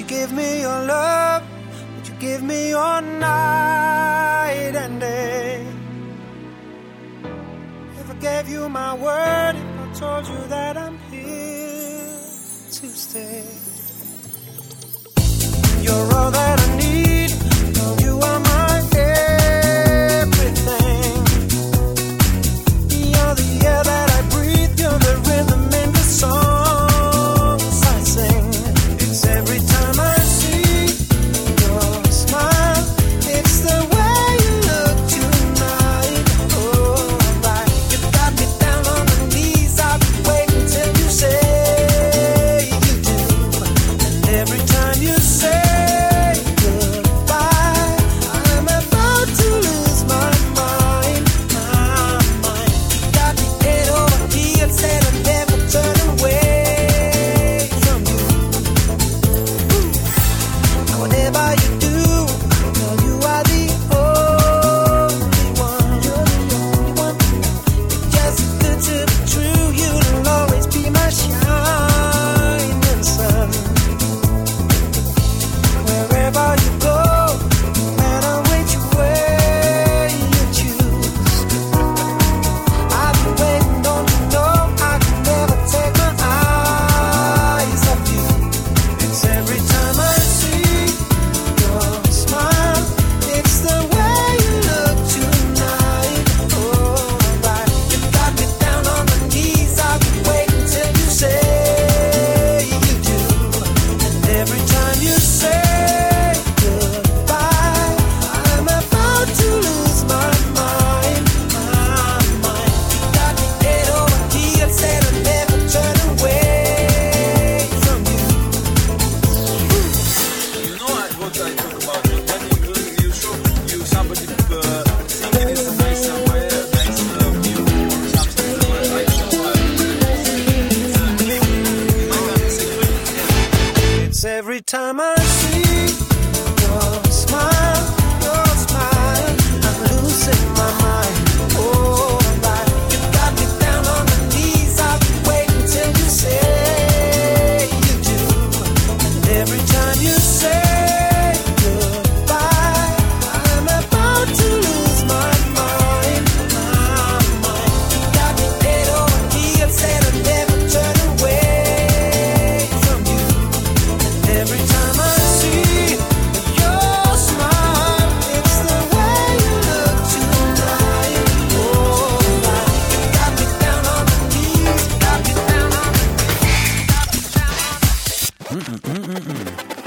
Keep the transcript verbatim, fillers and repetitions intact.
you give me your love? Would you give me your night and day? If I gave you my word, if I told you that I'm here to stay, you're all that I need. No, you are my everything. You're the air that I breathe. You're the rhythm in the songs I sing. It's every time I see your smile. It's the way you look tonight. Oh, right. You got me down on my knees. I've been waiting till you say you do. And every time you say every time I see your smile, your smile, I'm losing my mind. Oh, right. You got me down on my knees. I've been waiting till you say you do. And every time you say goodbye, I'm about to lose my mind, my mind. You got me head over heels, said I'd never turn away from you. Every time I see your smile, it's the way you look tonight. Oh, right. You got me down on my knees, got me down on my knees, got me down on my knees.